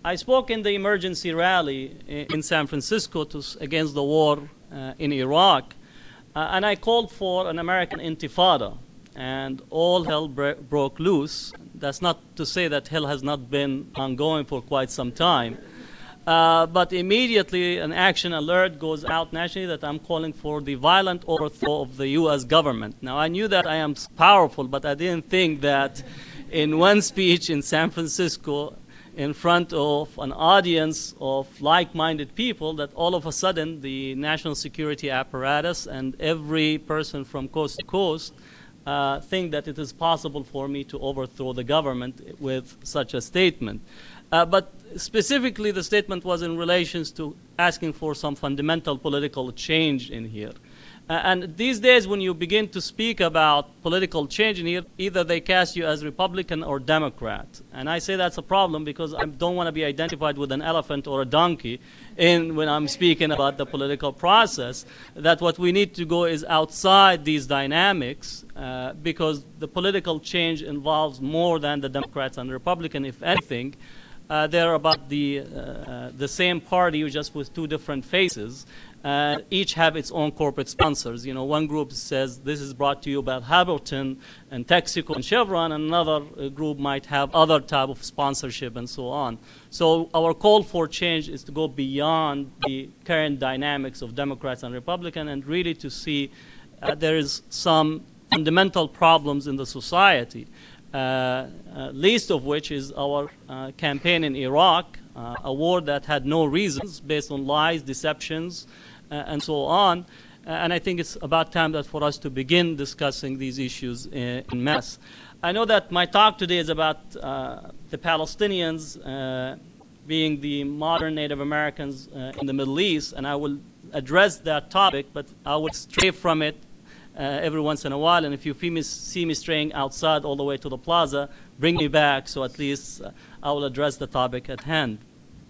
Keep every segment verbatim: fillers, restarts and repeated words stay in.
I spoke in the emergency rally in San Francisco to, against the war uh, in Iraq, uh, and I called for an American intifada, and all hell broke loose. That's not to say that hell has not been ongoing for quite some time. Uh, but immediately an action alert goes out nationally that I'm calling for the violent overthrow of the U S government. Now, I knew that I am powerful, but I didn't think that in one speech in San Francisco in front of an audience of like-minded people that all of a sudden the national security apparatus and every person from coast to coast uh, think that it is possible for me to overthrow the government with such a statement. Uh, but specifically, the statement was in relation to asking for some fundamental political change in here. Uh, and these days, when you begin to speak about political change in here, either they cast you as Republican or Democrat. And I say that's a problem because I don't want to be identified with an elephant or a donkey in when I'm speaking about the political process. That what we need to go is outside these dynamics uh, because the political change involves more than the Democrats and Republican, if anything. Uh, they're about the, uh, the same party, just with two different faces. Uh, each have its own corporate sponsors. You know, one group says this is brought to you by Halliburton and Texaco and Chevron, and another uh, group might have other type of sponsorship and so on. So our call for change is to go beyond the current dynamics of Democrats and Republicans and really to see uh, there is some fundamental problems in the society. Uh, uh, least of which is our uh, campaign in Iraq, uh, a war that had no reasons based on lies, deceptions, uh, and so on. Uh, and I think it's about time that for us to begin discussing these issues in, in mass. I know that my talk today is about uh, the Palestinians uh, being the modern Native Americans uh, in the Middle East, and I will address that topic, but I will stray from it Uh, every once in a while, and if you see me, see me straying outside all the way to the plaza, bring me back so at least uh, I will address the topic at hand.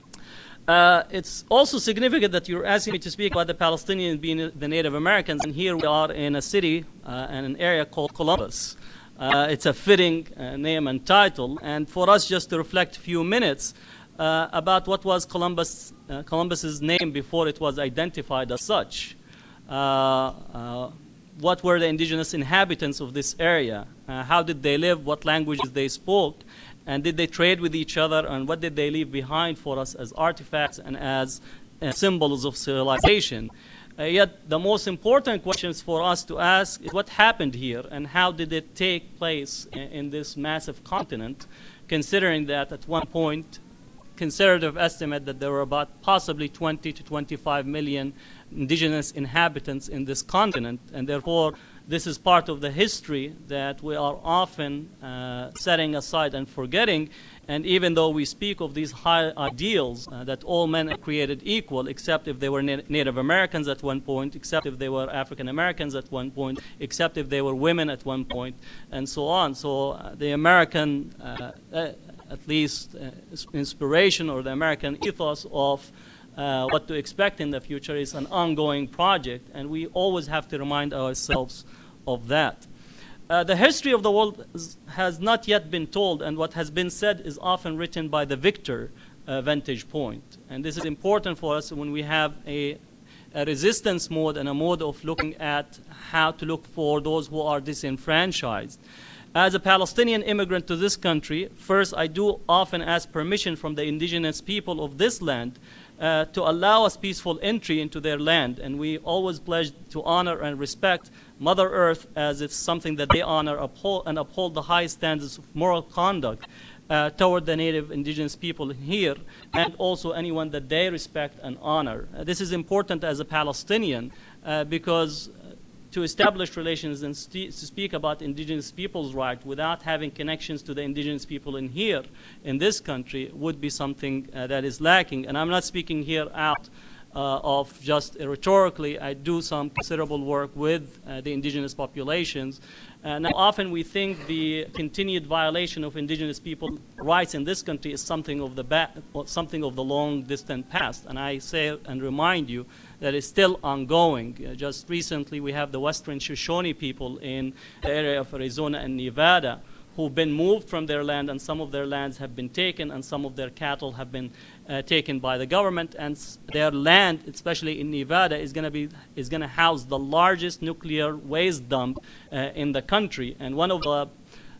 Uh, it's also significant that you're asking me to speak about the Palestinians being the Native Americans, and here we are in a city uh, and an area called Columbus. Uh, it's a fitting uh, name and title, and for us just to reflect a few minutes uh, about what was Columbus, uh, Columbus's name before it was identified as such. Uh, uh, What were the indigenous inhabitants of this area? Uh, how did they live? What languages they spoke? And did they trade with each other? And what did they leave behind for us as artifacts and as uh, symbols of civilization? Uh, yet the most important questions for us to ask is what happened here and how did it take place in, in this massive continent, considering that at one point, conservative estimate that there were about possibly twenty to twenty-five million indigenous inhabitants in this continent, and therefore this is part of the history that we are often uh, setting aside and forgetting. And even though we speak of these high ideals uh, that all men are created equal, except if they were na Native Americans at one point, except if they were African Americans at one point, except if they were women at one point, and so on. So uh, the American uh, uh, at least uh, inspiration or the American ethos of uh, what to expect in the future is an ongoing project, and we always have to remind ourselves of that. Uh, the history of the world is, has not yet been told, and what has been said is often written by the victor uh, vantage point. And this is important for us when we have a, a resistance mode and a mode of looking at how to look for those who are disenfranchised. As a Palestinian immigrant to this country, first, I do often ask permission from the indigenous people of this land uh, to allow us peaceful entry into their land. And we always pledge to honor and respect Mother Earth as it's something that they honor uphold, and uphold the high standards of moral conduct uh, toward the native indigenous people here, and also anyone that they respect and honor. Uh, this is important as a Palestinian uh, because to establish relations and to speak about indigenous people's rights without having connections to the indigenous people in here, in this country, would be something uh, that is lacking. And I'm not speaking here out uh, of just uh, rhetorically. I do some considerable work with uh, the indigenous populations. Uh, now, often we think the continued violation of indigenous people's rights in this country is something of the ba something of the long distant past. And I say and remind you that is still ongoing. Uh, just recently, we have the Western Shoshone people in the area of Arizona and Nevada who've been moved from their land, and some of their lands have been taken, and some of their cattle have been uh, taken by the government, and their land, especially in Nevada, is going to be is going to house the largest nuclear waste dump uh, in the country, and one of the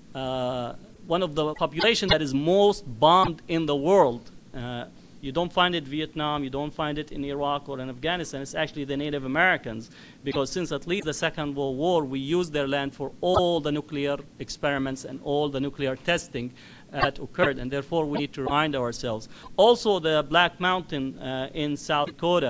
uh, one of the population that is most bombed in the world. Uh, You don't find it in Vietnam, you don't find it in Iraq or in Afghanistan. It's actually the Native Americans, because since at least the Second World War, we used their land for all the nuclear experiments and all the nuclear testing uh, that occurred, and therefore we need to remind ourselves. Also, the Black Mountain uh, in South Dakota,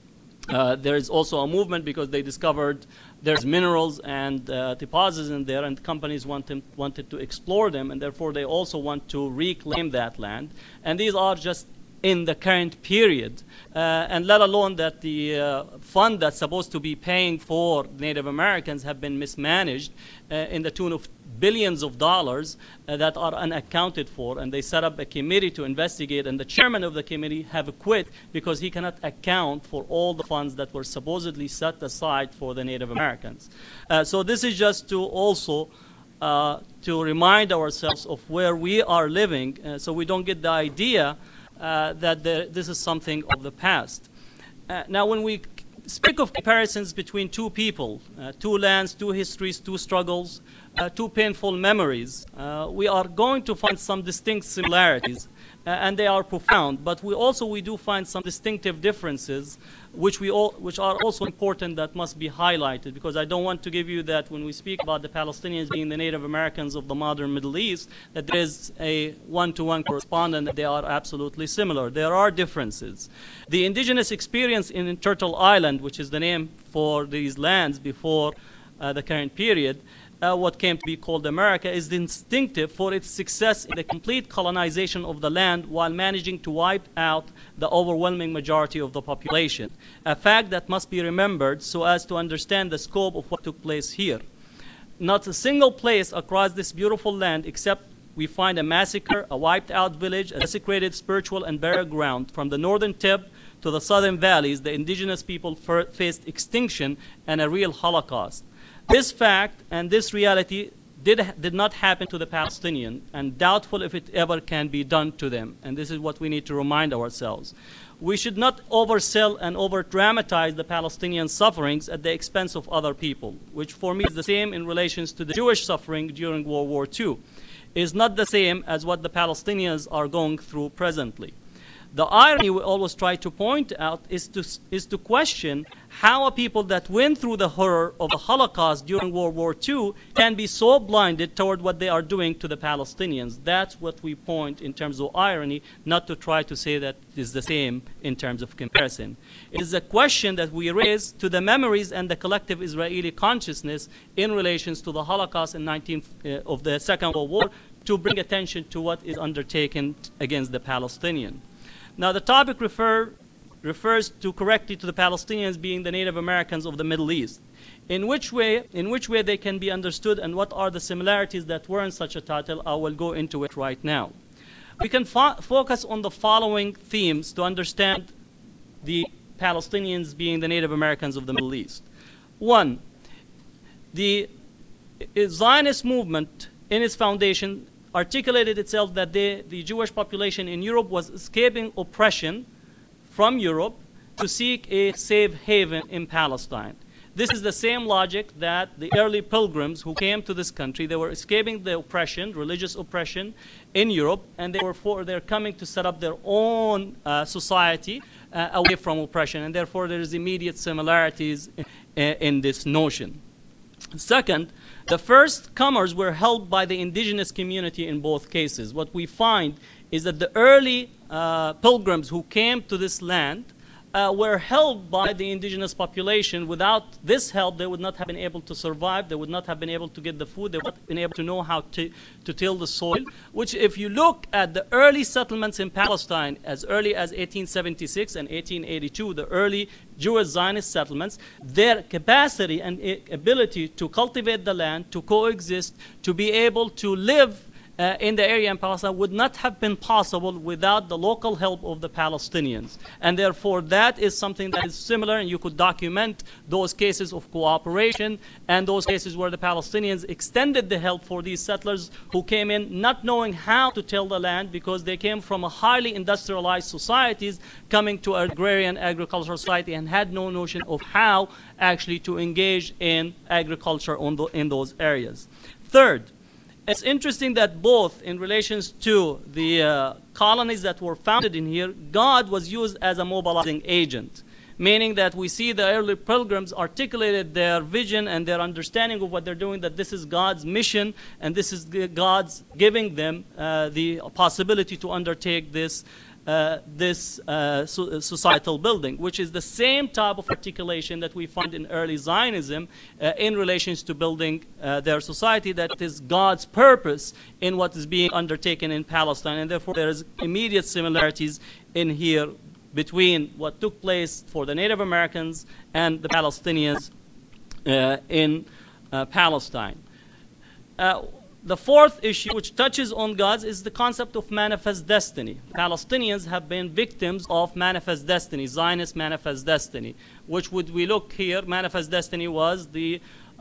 uh, there is also a movement because they discovered there's minerals and uh, deposits in there, and companies want them, wanted to explore them, and therefore they also want to reclaim that land. And these are just in the current period, uh, and let alone that the uh, fund that's supposed to be paying for Native Americans have been mismanaged uh, in the tune of billions of dollars uh, that are unaccounted for, and they set up a committee to investigate, and the chairman of the committee have quit because he cannot account for all the funds that were supposedly set aside for the Native Americans. Uh, so this is just to also uh, to remind ourselves of where we are living, uh, so we don't get the idea Uh, that the, this is something of the past. Uh, now, when we speak of comparisons between two people, uh, two lands, two histories, two struggles, uh, two painful memories, uh, we are going to find some distinct similarities, uh, and they are profound. But we also we do find some distinctive differences, which we all, which are also important, that must be highlighted. Because I don't want to give you that when we speak about the Palestinians being the Native Americans of the modern Middle East, that there is a one-to-one correspondence that they are absolutely similar. There are differences. The indigenous experience in Turtle Island, which is the name for these lands before uh, the current period, Uh, what came to be called America, is distinctive for its success in the complete colonization of the land while managing to wipe out the overwhelming majority of the population, a fact that must be remembered so as to understand the scope of what took place here. Not a single place across this beautiful land except we find a massacre, a wiped out village, a desecrated spiritual and burial ground. From the northern tip to the southern valleys, the indigenous people faced extinction and a real Holocaust. This fact and this reality did, did not happen to the Palestinian, and doubtful if it ever can be done to them. And this is what we need to remind ourselves. We should not oversell and over-dramatize the Palestinian sufferings at the expense of other people, which for me is the same in relations to the Jewish suffering during World War Two. It is not the same as what the Palestinians are going through presently. The irony we always try to point out is to, is to question how a people that went through the horror of the Holocaust during World War Two can be so blinded toward what they are doing to the Palestinians. That's what we point in terms of irony, not to try to say that it is the same in terms of comparison. It is a question that we raise to the memories and the collective Israeli consciousness in relations to the Holocaust in nineteen, uh, of the Second World War, to bring attention to what is undertaken against the Palestinian. Now, the topic refer, refers to correctly to the Palestinians being the Native Americans of the Middle East. In which way, in which way they can be understood, and what are the similarities that warrant such a title, I will go into it right now. We can fo focus on the following themes to understand the Palestinians being the Native Americans of the Middle East. One, the Zionist movement in its foundation articulated itself that they, the Jewish population in Europe was escaping oppression from Europe to seek a safe haven in Palestine. This is the same logic that the early pilgrims who came to this country, they were escaping the oppression, religious oppression in Europe, and they were for, they're coming to set up their own uh, society uh, away from oppression, and therefore there is immediate similarities in, in this notion. Second, the first comers were helped by the indigenous community in both cases. What we find is that the early uh, pilgrims who came to this land uh, were helped by the indigenous population. Without this help, they would not have been able to survive. They would not have been able to get the food. They would not have been able to know how to, to till the soil, which if you look at the early settlements in Palestine as early as eighteen seventy-six and eighteen eighty-two, the early Jewish Zionist settlements, their capacity and ability to cultivate the land, to coexist, to be able to live uh, in the area in Palestine would not have been possible without the local help of the Palestinians. And therefore, that is something that is similar, and you could document those cases of cooperation and those cases where the Palestinians extended the help for these settlers who came in not knowing how to till the land, because they came from a highly industrialized societies coming to an agrarian agricultural society and had no notion of how actually to engage in agriculture on the, in those areas. Third, it's interesting that both in relations to the uh, colonies that were founded in here, God was used as a mobilizing agent, meaning that we see the early pilgrims articulated their vision and their understanding of what they're doing, that this is God's mission and this is God's giving them uh, the possibility to undertake this Uh, this uh, so, societal building, which is the same type of articulation that we find in early Zionism uh, in relations to building uh, their society, that is God's purpose in what is being undertaken in Palestine. And therefore, there is immediate similarities in here between what took place for the Native Americans and the Palestinians uh, in uh, Palestine. Uh, The fourth issue, which touches on God's, is the concept of manifest destiny. Palestinians have been victims of manifest destiny, Zionist manifest destiny, which would we look here, manifest destiny was the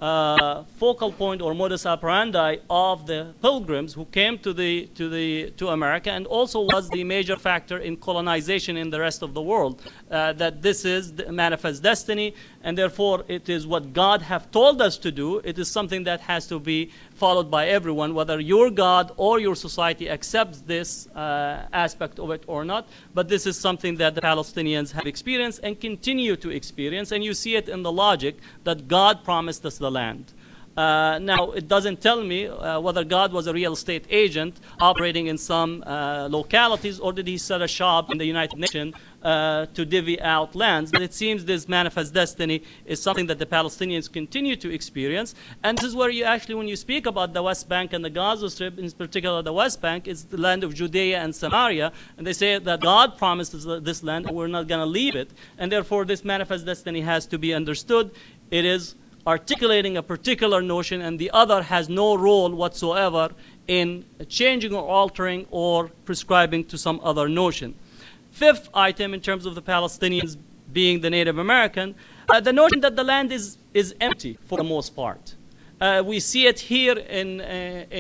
uh, focal point or modus operandi of the pilgrims who came to the to the to America, and also was the major factor in colonization in the rest of the world. Uh, that this is the manifest destiny, and therefore it is what God have told us to do. It is something that has to be followed by everyone, whether your God or your society accepts this uh, aspect of it or not. But this is something that the Palestinians have experienced and continue to experience, and you see it in the logic that God promised us the land. Uh, now, it doesn't tell me uh, whether God was a real estate agent operating in some uh, localities, or did he set a shop in the United Nations uh, to divvy out lands. But it seems this manifest destiny is something that the Palestinians continue to experience. And this is where you actually, when you speak about the West Bank and the Gaza Strip, in particular the West Bank, it's the land of Judea and Samaria. And they say that God promised us this land and we're not going to leave it. And therefore, this manifest destiny has to be understood. It is articulating a particular notion, and the other has no role whatsoever in changing or altering or prescribing to some other notion. Fifth item, in terms of the Palestinians being the Native American, uh, the notion that the land is, is empty for the most part. Uh, we see it here in, uh,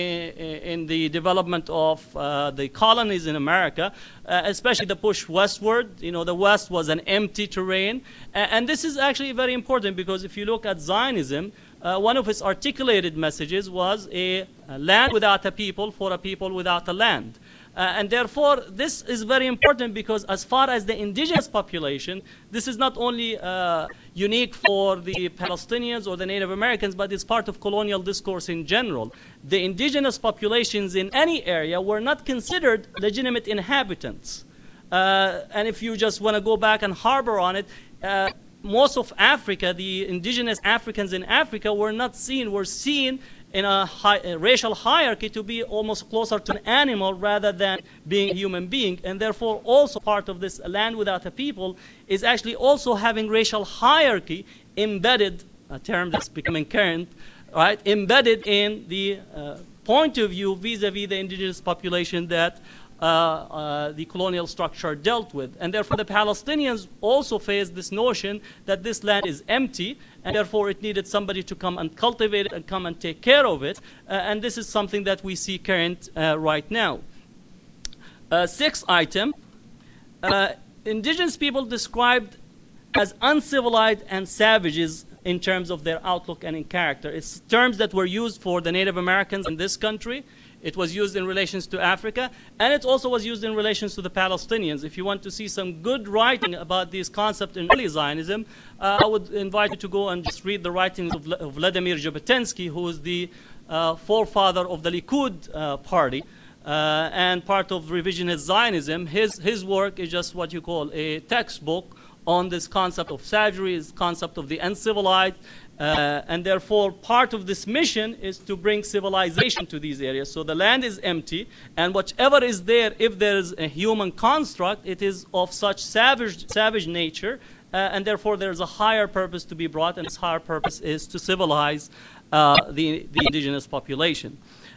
in the development of uh, the colonies in America, uh, especially the push westward. You know, the West was an empty terrain. Uh, and this is actually very important, because if you look at Zionism, uh, one of its articulated messages was a, a land without a people for a people without a land. Uh, and therefore, this is very important, because as far as the indigenous population, this is not only uh, unique for the Palestinians or the Native Americans, but it's part of colonial discourse in general. The indigenous populations in any area were not considered legitimate inhabitants. Uh, and if you just want to go back and harbor on it, uh, most of Africa, the indigenous Africans in Africa were not seen, were seen in a, hi a racial hierarchy to be almost closer to an animal rather than being a human being. And therefore, also part of this land without a people is actually also having racial hierarchy embedded, a term that's becoming current, right, embedded in the uh, point of view vis-a-vis the indigenous population that Uh, uh, the colonial structure dealt with. And therefore, the Palestinians also faced this notion that this land is empty, and therefore it needed somebody to come and cultivate it and come and take care of it. Uh, and this is something that we see current uh, right now. Uh, sixth item, uh, indigenous people described as uncivilized and savages in terms of their outlook and in character. It's terms that were used for the Native Americans in this country. It was used in relations to Africa, and it also was used in relations to the Palestinians. If you want to see some good writing about these concepts in early Zionism, uh, I would invite you to go and just read the writings of, of Vladimir Jabotinsky, who is the uh, forefather of the Likud uh, party, uh, and part of revisionist Zionism. His, his work is just what you call a textbook on this concept of savagery, this concept of the uncivilized. Uh, and therefore, part of this mission is to bring civilization to these areas. So the land is empty, and whatever is there, if there is a human construct, it is of such savage, savage nature, uh, and therefore there is a higher purpose to be brought, and this higher purpose is to civilize uh, the, the indigenous population.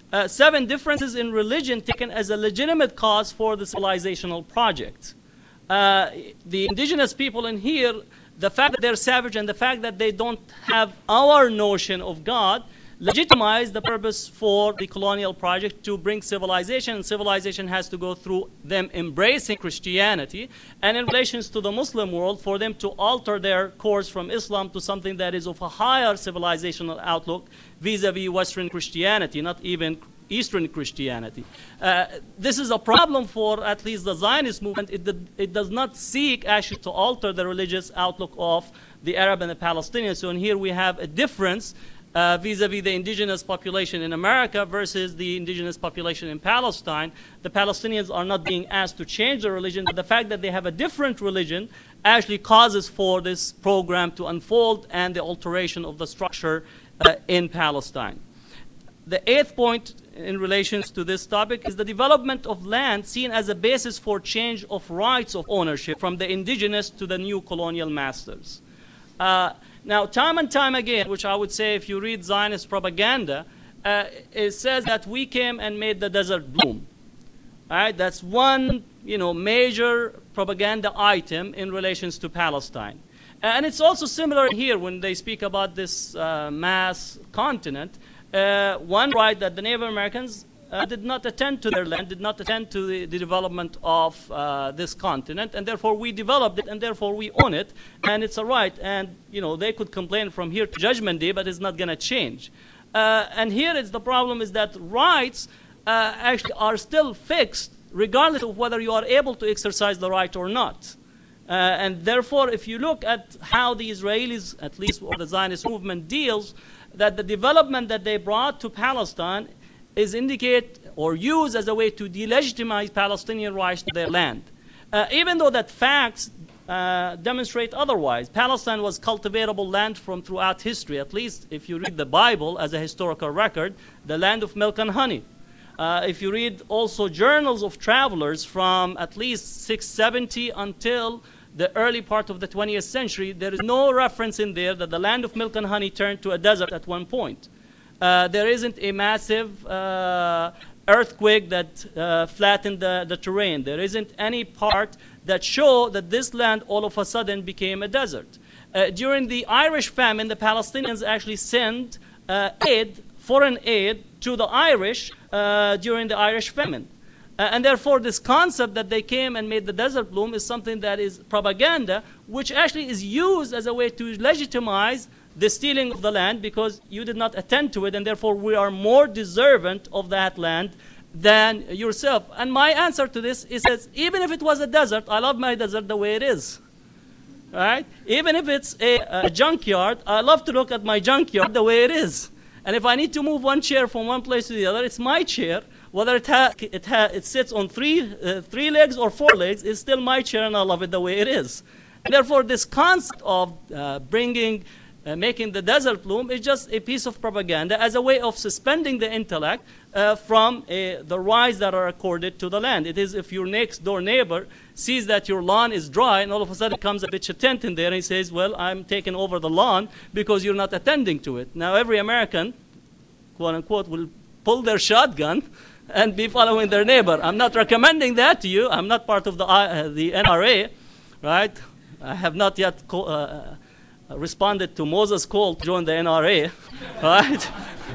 Uh, seven, differences in religion taken as a legitimate cause for the civilizational project. Uh, the indigenous people in here, the fact that they're savage and the fact that they don't have our notion of God legitimize the purpose for the colonial project to bring civilization, and civilization has to go through them embracing Christianity, and in relations to the Muslim world, for them to alter their course from Islam to something that is of a higher civilizational outlook vis-a-vis Western Christianity, not even Eastern Christianity. Uh, this is a problem for at least the Zionist movement. It, did, it does not seek actually to alter the religious outlook of the Arab and the Palestinians. So in here we have a difference uh, vis-a-vis the indigenous population in America versus the indigenous population in Palestine. The Palestinians are not being asked to change their religion, but the fact that they have a different religion actually causes for this program to unfold and the alteration of the structure uh, in Palestine. The eighth point in relation to this topic is the development of land seen as a basis for change of rights of ownership from the indigenous to the new colonial masters. Uh, now, time and time again, which I would say if you read Zionist propaganda, uh, it says that we came and made the desert bloom. All right? That's one, you know, major propaganda item in relations to Palestine. And it's also similar here when they speak about this uh, mass continent. Uh, one right that the Native Americans uh, did not attend to their land, did not attend to the, the development of uh, this continent, and therefore we developed it, and therefore we own it, and it's a right. And you know they could complain from here to Judgment Day, but it's not going to change. Uh, and here it's the problem is that rights uh, actually are still fixed, regardless of whether you are able to exercise the right or not. Uh, and therefore, if you look at how the Israelis, at least or the Zionist movement, deals, that the development that they brought to Palestine is indicate or used as a way to delegitimize Palestinian rights to their land. Uh, even though that facts uh, demonstrate otherwise. Palestine was cultivatable land from throughout history, at least if you read the Bible as a historical record, the land of milk and honey. Uh, if you read also journals of travelers from at least six seventy until the early part of the twentieth century, there is no reference in there that the land of milk and honey turned to a desert at one point. Uh, there isn't a massive uh, earthquake that uh, flattened the, the terrain. There isn't any part that show that this land all of a sudden became a desert. Uh, during the Irish famine, the Palestinians actually sent uh, aid, foreign aid, to the Irish uh, during the Irish famine. Uh, and therefore, this concept that they came and made the desert bloom is something that is propaganda, which actually is used as a way to legitimize the stealing of the land because you did not attend to it, and therefore we are more deserving of that land than yourself. And my answer to this is that even if it was a desert, I love my desert the way it is. Right? Even if it's a, a junkyard, I love to look at my junkyard the way it is. And if I need to move one chair from one place to the other, it's my chair. Whether it, ha it, ha it sits on three, uh, three legs or four legs, it's still my chair, and I love it the way it is. And therefore, this concept of uh, bringing, uh, making the desert bloom is just a piece of propaganda as a way of suspending the intellect uh, from uh, the rights that are accorded to the land. It is if your next door neighbor sees that your lawn is dry, and all of a sudden comes a bitch tent in there, and he says, well, I'm taking over the lawn because you're not attending to it. Now, every American, quote unquote, will pull their shotgun and be following their neighbor. I'm not recommending that to you. I'm not part of the, uh, the N R A, right? I have not yet co uh, responded to Moses' call to join the N R A, right?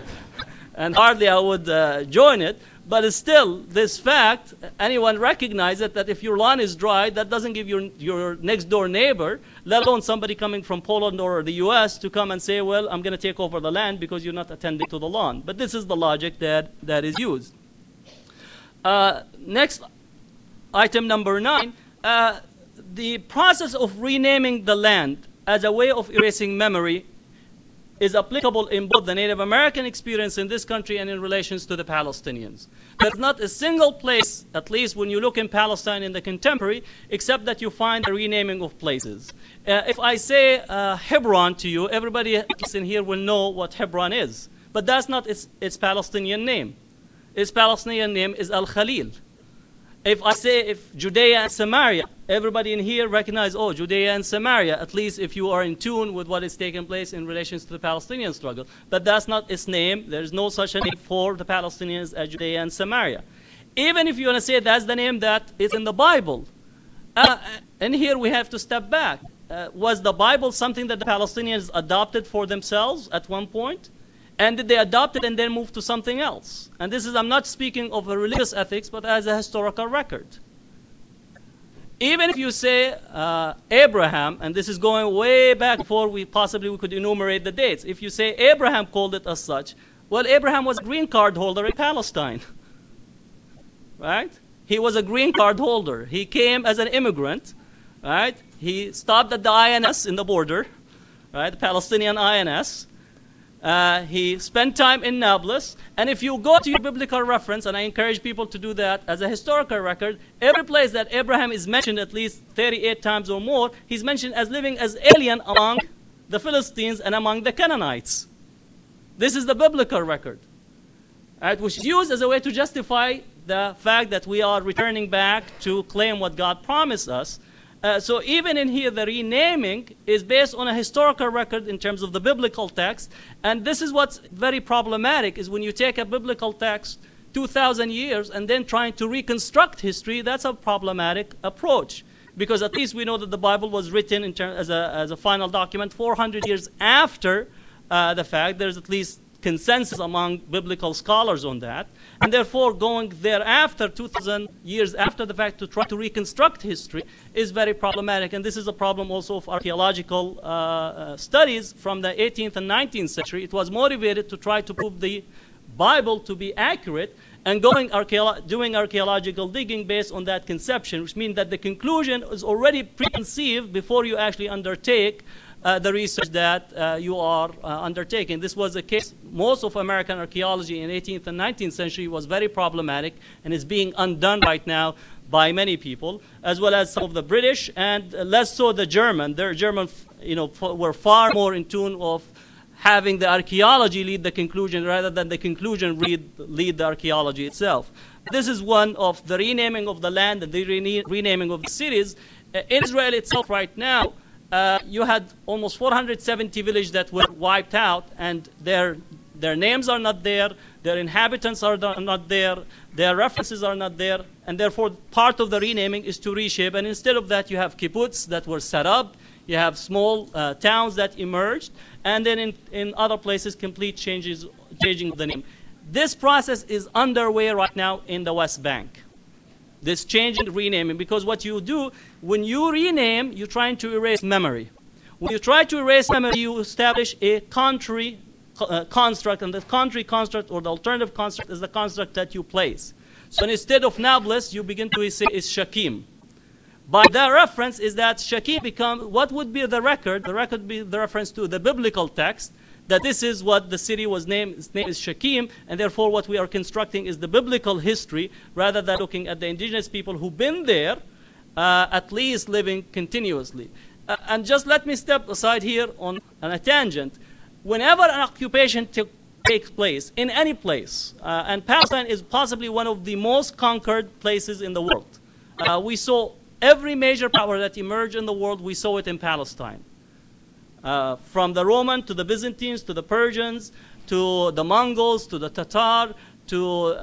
And hardly I would uh, join it. But it's still, this fact, anyone recognizes that if your lawn is dry, that doesn't give your, your next door neighbor, let alone somebody coming from Poland or the U S, to come and say, well, I'm going to take over the land because you're not attending to the lawn. But this is the logic that, that is used. Uh, next, item number nine, uh, the process of renaming the land as a way of erasing memory is applicable in both the Native American experience in this country and in relations to the Palestinians. There's not a single place, at least when you look in Palestine in the contemporary, except that you find the renaming of places. Uh, if I say uh, Hebron to you, everybody in here will know what Hebron is. But that's not its, its Palestinian name. Its Palestinian name is Al-Khalil. If I say if Judea and Samaria, everybody in here recognize, oh, Judea and Samaria, at least if you are in tune with what is taking place in relation to the Palestinian struggle. But that's not its name. There's no such a name for the Palestinians as Judea and Samaria. Even if you want to say that's the name that is in the Bible, uh, and here we have to step back. Uh, was the Bible something that the Palestinians adopted for themselves at one point? And did they adopt it and then move to something else? And this is, I'm not speaking of a religious ethics, but as a historical record. Even if you say uh, Abraham, and this is going way back before we possibly we could enumerate the dates. If you say Abraham called it as such, well, Abraham was a green card holder in Palestine. Right? He was a green card holder. He came as an immigrant. Right? He stopped at the I N S in the border, right? The Palestinian I N S. Uh, he spent time in Nablus. And if you go to your biblical reference, and I encourage people to do that as a historical record, every place that Abraham is mentioned at least thirty-eight times or more, he's mentioned as living as alien among the Philistines and among the Canaanites. This is the biblical record, right, which is used as a way to justify the fact that we are returning back to claim what God promised us. Uh, so even in here, the renaming is based on a historical record in terms of the biblical text. And this is what's very problematic, is when you take a biblical text two thousand years and then trying to reconstruct history, that's a problematic approach. Because at least we know that the Bible was written in term, as, a, as a final document four hundred years after uh, the fact. There's at least consensus among biblical scholars on that. And therefore, going thereafter, two thousand years after the fact, to try to reconstruct history is very problematic. And this is a problem also of archaeological uh, uh, studies from the eighteenth and nineteenth century. It was motivated to try to prove the Bible to be accurate and going archeolo- doing archaeological digging based on that conception, which means that the conclusion is already preconceived before you actually undertake Uh, the research that uh, you are uh, undertaking. This was the case. Most of American archaeology in eighteenth and nineteenth century was very problematic and is being undone right now by many people, as well as some of the British and less so the German. The German, you know, f- were far more in tune of having the archaeology lead the conclusion rather than the conclusion lead, lead the archaeology itself. This is one of the renaming of the land and the rene- renaming of the cities. Uh, in Israel itself right now, Uh, you had almost four hundred seventy villages that were wiped out, and their their names are not there, their inhabitants are not there, their references are not there, and therefore part of the renaming is to reshape. And instead of that, you have kibbutz that were set up, you have small uh, towns that emerged, and then in, in other places, complete changes, changing the name. This process is underway right now in the West Bank. This changing, renaming, because what you do, when you rename, you're trying to erase memory. When you try to erase memory, you establish a country uh, construct, and the country construct or the alternative construct is the construct that you place. So instead of Nablus, you begin to say is Shakim. By that reference is that Shakim becomes, what would be the record? The record would be the reference to the biblical text, that this is what the city was named. Its name is Shakim, and therefore what we are constructing is the biblical history rather than looking at the indigenous people who've been there, uh, at least living continuously. Uh, and just let me step aside here on, on a tangent. Whenever an occupation t- takes place, in any place, uh, and Palestine is possibly one of the most conquered places in the world. Uh, we saw every major power that emerged in the world, we saw it in Palestine. Uh, from the Roman to the Byzantines to the Persians to the Mongols to the Tatar to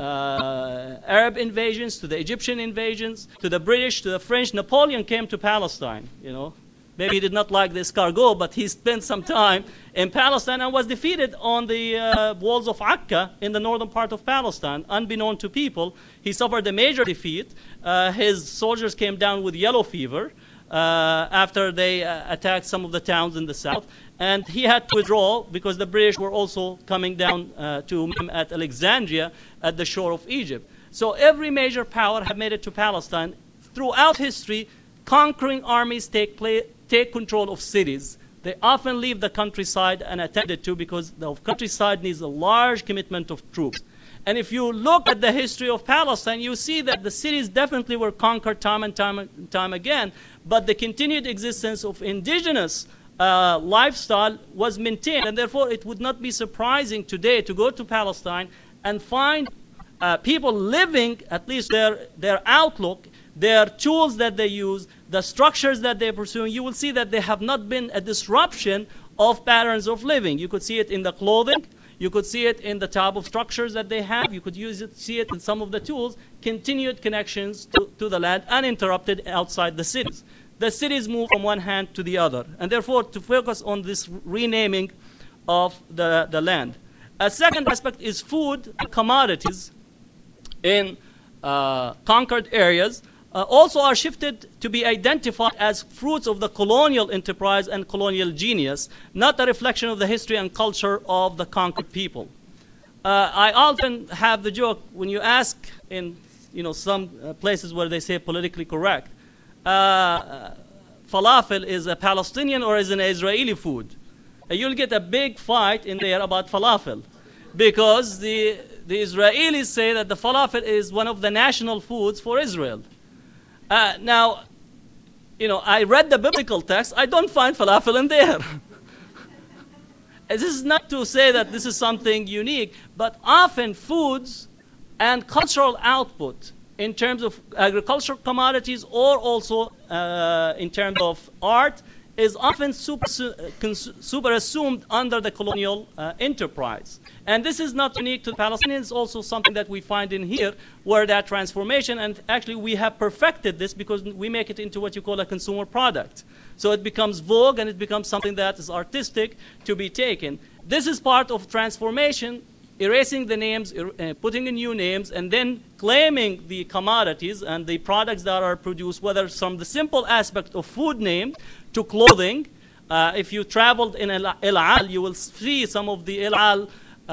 uh, Arab invasions to the Egyptian invasions to the British to the French. Napoleon came to Palestine. You know, maybe he did not like the escargot, but he spent some time in Palestine and was defeated on the uh, walls of Akka in the northern part of Palestine, unbeknown to people. He suffered a major defeat. Uh, his soldiers came down with yellow fever. Uh, after they uh, attacked some of the towns in the south. And he had to withdraw because the British were also coming down uh, to him at Alexandria at the shore of Egypt. So every major power have made it to Palestine. Throughout history, conquering armies take, play, take control of cities. They often leave the countryside unattended to because the countryside needs a large commitment of troops. And if you look at the history of Palestine, you see that the cities definitely were conquered time and time and time again, but the continued existence of indigenous uh, lifestyle was maintained. And therefore, it would not be surprising today to go to Palestine and find uh, people living, at least their, their outlook, their tools that they use, the structures that they're pursuing, you will see that there have not been a disruption of patterns of living. You could see it in the clothing. You could see it in the type of structures that they have. You could use it, see it in some of the tools, continued connections to, to the land, uninterrupted outside the cities. The cities move from one hand to the other. And therefore, to focus on this renaming of the, the land. A second aspect is food and commodities in uh, conquered areas uh, also are shifted to be identified as fruits of the colonial enterprise and colonial genius, not a reflection of the history and culture of the conquered people. Uh, I often have the joke when you ask in you know, some uh, places where they say politically correct, uh, falafel is a Palestinian or is an Israeli food? Uh, you'll get a big fight in there about falafel because the, the Israelis say that the falafel is one of the national foods for Israel. Uh, now, you know, I read the biblical text. I don't find falafel in there. This is not to say that this is something unique, but often foods and cultural output in terms of agricultural commodities or also uh, in terms of art is often super, super assumed under the colonial uh, enterprise. And this is not unique to the Palestinians, it's also something that we find in here where that transformation, and actually we have perfected this because we make it into what you call a consumer product. So it becomes vogue and it becomes something that is artistic to be taken. This is part of transformation, erasing the names, er, uh, putting in new names, and then claiming the commodities and the products that are produced, whether from the simple aspect of food name to clothing. Uh, if you traveled in El, El Al, you will see some of the El Al uh,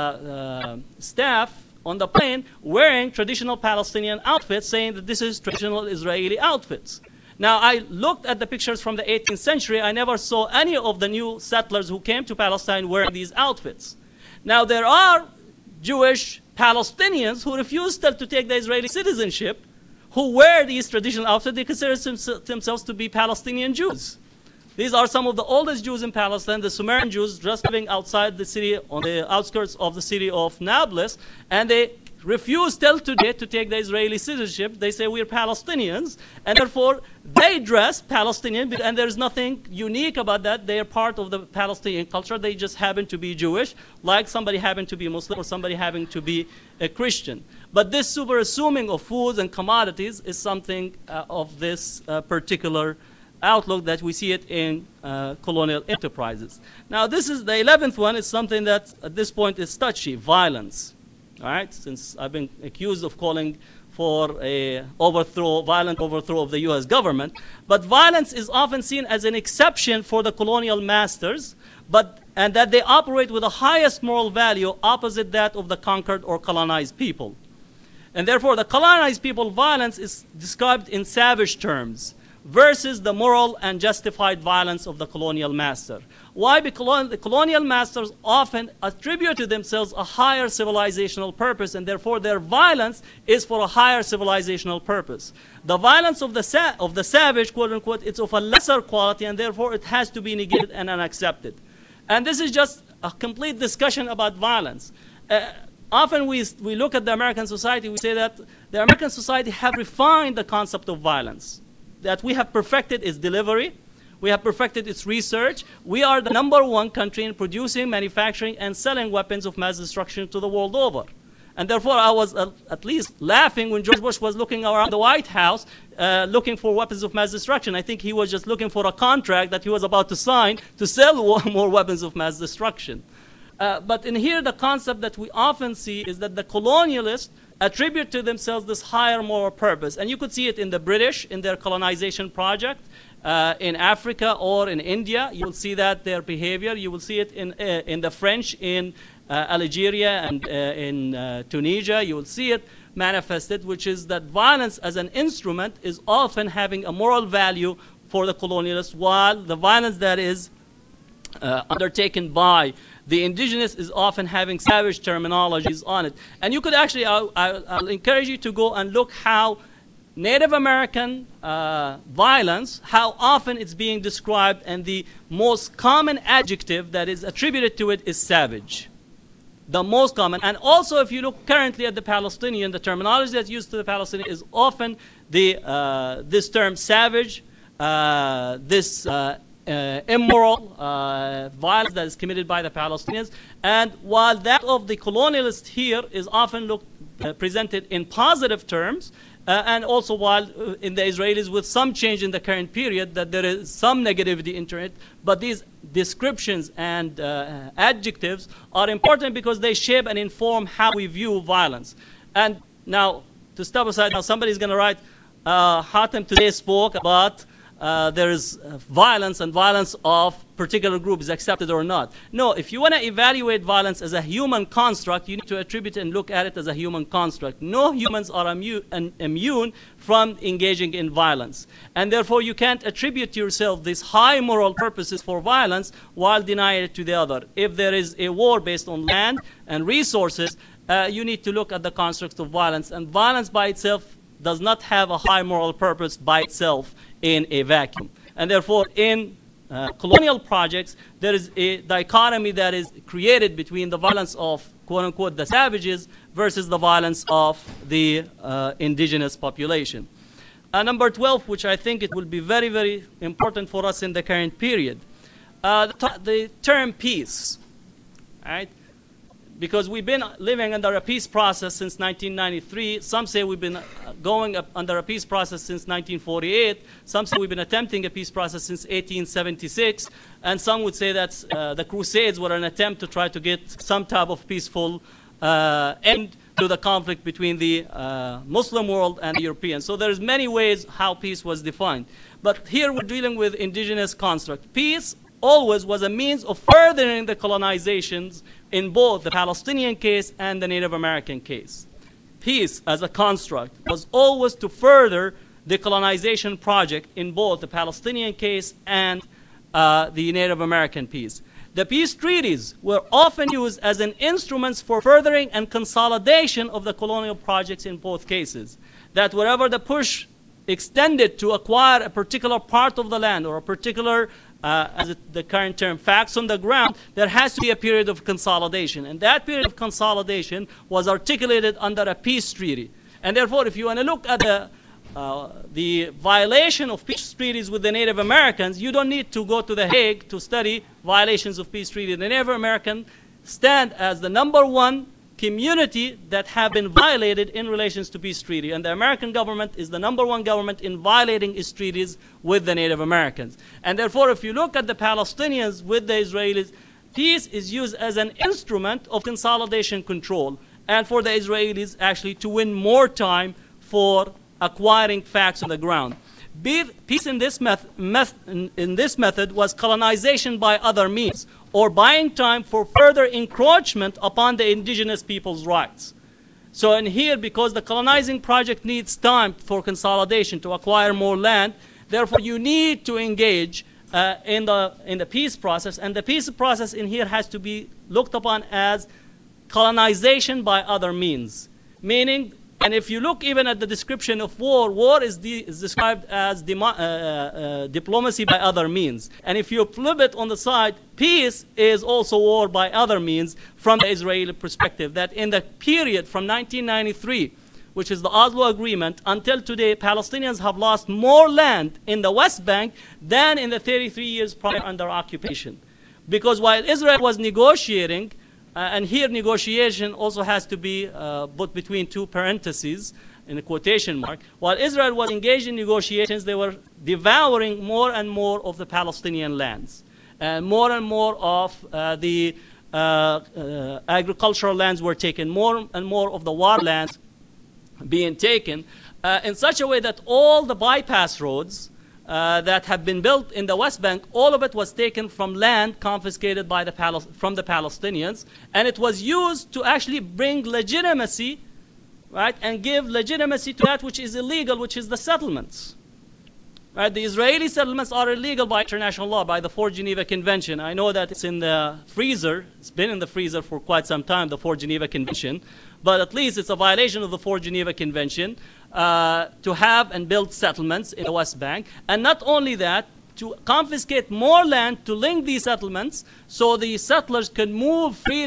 uh, staff on the plane wearing traditional Palestinian outfits, saying that this is traditional Israeli outfits. Now, I looked at the pictures from the eighteenth century. I never saw any of the new settlers who came to Palestine wearing these outfits. Now, there are Jewish Palestinians who refuse still to take the Israeli citizenship, who wear these traditional outfits. They consider themselves to be Palestinian Jews. These are some of the oldest Jews in Palestine, the Sumerian Jews, just living outside the city, on the outskirts of the city of Nablus, and they refuse till today to take the Israeli citizenship. They say we're Palestinians, and therefore they dress Palestinian, and there's nothing unique about that. They are part of the Palestinian culture. They just happen to be Jewish, like somebody happen to be Muslim or somebody having to be a Christian. But this super assuming of foods and commodities is something uh, of this uh, particular outlook that we see it in uh, colonial enterprises. Now, this is the eleventh one. Is something that at this point is touchy: violence. All right, since I've been accused of calling for a overthrow, violent overthrow of the U S government, but violence is often seen as an exception for the colonial masters, but and that they operate with the highest moral value opposite that of the conquered or colonized people. And therefore, the colonized people violence is described in savage terms versus the moral and justified violence of the colonial master. Why? Because the colonial masters often attribute to themselves a higher civilizational purpose, and therefore their violence is for a higher civilizational purpose. The violence of the, sa of the savage, quote unquote, it's of a lesser quality, and therefore it has to be negated and unaccepted. And this is just a complete discussion about violence. Uh, often we, we look at the American society, we say that the American society have refined the concept of violence, that we have perfected its delivery, we have perfected its research. We are the number one country in producing, manufacturing, and selling weapons of mass destruction to the world over. And therefore, I was uh, at least laughing when George Bush was looking around the White House uh, looking for weapons of mass destruction. I think he was just looking for a contract that he was about to sign to sell more weapons of mass destruction. Uh, but in here, the concept that we often see is that the colonialists attribute to themselves this higher moral purpose. And you could see it in the British, in their colonization project, uh, in Africa or in India. You will see that their behavior. You will see it in, uh, in the French, in uh, Algeria and uh, in uh, Tunisia. You will see it manifested, which is that violence as an instrument is often having a moral value for the colonialists, while the violence that is uh, undertaken by the indigenous is often having savage terminologies on it. And you could actually, I'll, I'll encourage you to go and look how Native American uh, violence, how often it's being described, and the most common adjective that is attributed to it is savage. the most common. And also, if you look currently at the Palestinian, the terminology that's used to the Palestinian is often the, uh, this term savage, uh, this uh, uh, immoral uh, violence that is committed by the Palestinians. And while that of the colonialist here is often looked, uh, presented in positive terms, Uh, and also while uh, in the Israelis with some change in the current period that there is some negativity into it, but these descriptions and uh, adjectives are important because they shape and inform how we view violence. And now, to step aside, now somebody's going to write, uh, Hatem today spoke about uh, there is uh, violence, and violence of particular group is accepted or not. No, if you want to evaluate violence as a human construct, you need to attribute and look at it as a human construct. No humans are immu un immune from engaging in violence. And therefore, you can't attribute to yourself these high moral purposes for violence while denying it to the other. If there is a war based on land and resources, uh, you need to look at the construct of violence. And violence by itself does not have a high moral purpose by itself in a vacuum. And therefore, in uh, colonial projects, there is a dichotomy that is created between the violence of, quote unquote, the savages versus the violence of the uh, indigenous population. Uh, number twelve, which I think it will be very, very important for us in the current period, uh, the, the term peace, right? Because we've been living under a peace process since nineteen ninety-three. Some say we've been going up under a peace process since nineteen forty-eight. Some say we've been attempting a peace process since eighteen seventy-six. And some would say that uh, the Crusades were an attempt to try to get some type of peaceful uh, end to the conflict between the uh, Muslim world and the Europeans. So there's many ways how peace was defined. But here we're dealing with indigenous construct. Peace always was a means of furthering the colonizations in both the Palestinian case and the Native American case. Peace as a construct was always to further the colonization project in both the Palestinian case and uh, the Native American peace. The peace treaties were often used as an instruments for furthering and consolidation of the colonial projects in both cases. That wherever the push extended to acquire a particular part of the land or a particular Uh, as it, the current term, facts on the ground, there has to be a period of consolidation. And that period of consolidation was articulated under a peace treaty. And therefore, if you want to look at the, uh, the violation of peace treaties with the Native Americans, you don't need to go to The Hague to study violations of peace treaties. The Native Americans stand as the number one community that have been violated in relations to peace treaty. And the American government is the number one government in violating its treaties with the Native Americans. And therefore, if you look at the Palestinians with the Israelis, peace is used as an instrument of consolidation control and for the Israelis actually to win more time for acquiring facts on the ground. Peace in this, meth meth in this method was colonization by other means, or buying time for further encroachment upon the indigenous people's rights. So in here, because the colonizing project needs time for consolidation to acquire more land, therefore you need to engage uh, in, the, in the peace process. And the peace process in here has to be looked upon as colonization by other means. Meaning, and if you look even at the description of war, war is, de is described as uh, uh, diplomacy by other means. And if you flip it on the side, peace is also war by other means from the Israeli perspective. That in the period from nineteen ninety-three, which is the Oslo Agreement, until today, Palestinians have lost more land in the West Bank than in the thirty-three years prior under occupation. Because while Israel was negotiating, Uh, and here negotiation also has to be uh, put between two parentheses in a quotation mark. While Israel was engaged in negotiations, they were devouring more and more of the Palestinian lands. And more and more of uh, the uh, uh, agricultural lands were taken, more and more of the water lands being taken uh, in such a way that all the bypass roads Uh, that have been built in the West Bank, all of it was taken from land confiscated by the Palis from the Palestinians, and it was used to actually bring legitimacy, right, and give legitimacy to that which is illegal, which is the settlements. Right? The Israeli settlements are illegal by international law, by the Fourth Geneva Convention. I know that it's in the freezer. It's been in the freezer for quite some time, the Fourth Geneva Convention. But at least it's a violation of the Fourth Geneva Convention uh, to have and build settlements in the West Bank. And not only that, to confiscate more land to link these settlements so the settlers can move freely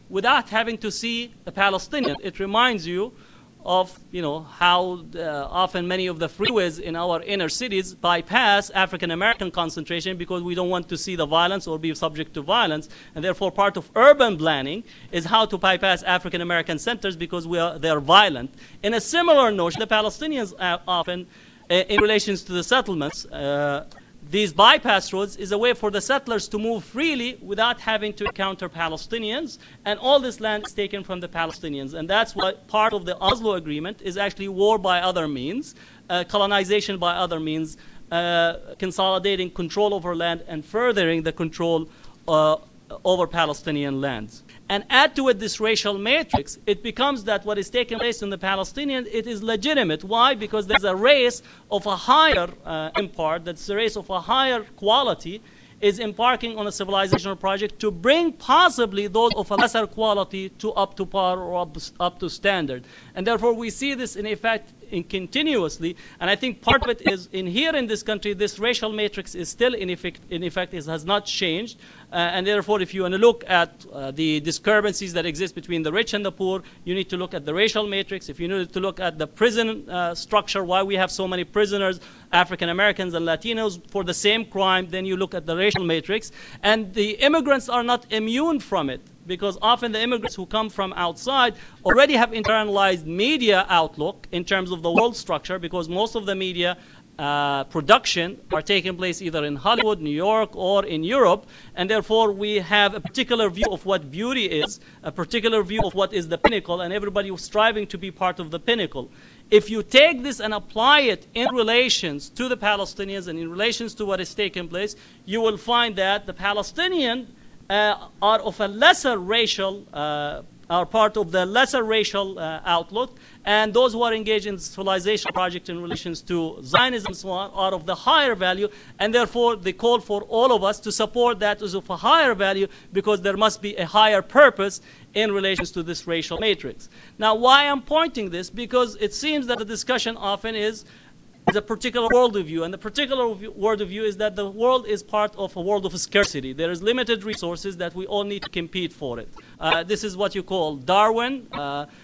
without having to see a Palestinian. It reminds you of, you know, how uh, often many of the freeways in our inner cities bypass African American concentration because we don't want to see the violence or be subject to violence. And therefore, part of urban planning is how to bypass African American centers because we are, they are violent. In a similar notion, the Palestinians uh, often, uh, in relations to the settlements, uh, these bypass roads is a way for the settlers to move freely without having to encounter Palestinians, and all this land is taken from the Palestinians. And that's why part of the Oslo Agreement is actually war by other means, uh, colonization by other means, uh, consolidating control over land and furthering the control uh, over Palestinian lands. And add to it this racial matrix, it becomes that what is taking place in the Palestinians, it is legitimate. Why? Because there's a race of a higher uh, impart, that's a race of a higher quality, is embarking on a civilizational project to bring possibly those of a lesser quality to up to par or up, up to standard. And therefore we see this in effect in continuously, and I think part of it is in here in this country, this racial matrix is still in effect, in effect it has not changed, uh, and therefore if you want to look at uh, the discrepancies that exist between the rich and the poor, you need to look at the racial matrix. If you need to look at the prison uh, structure, why we have so many prisoners, African Americans and Latinos for the same crime, then you look at the racial matrix, and the immigrants are not immune from it, because often the immigrants who come from outside already have internalized media outlook in terms of the world structure, because most of the media uh, production are taking place either in Hollywood, New York, or in Europe, and therefore we have a particular view of what beauty is, a particular view of what is the pinnacle, and everybody is striving to be part of the pinnacle. If you take this and apply it in relations to the Palestinians and in relations to what is taking place, you will find that the Palestinian Uh, are of a lesser racial, uh, are part of the lesser racial uh, outlook, and those who are engaged in the civilization project in relations to Zionism and so on are of the higher value, and therefore they call for all of us to support that as of a higher value, because there must be a higher purpose in relations to this racial matrix. Now, why I'm pointing this, because it seems that the discussion often is is a particular worldview, and the particular worldview is that the world is part of a world of scarcity. There is limited resources that we all need to compete for it. Uh, this is what you call Darwin, uh,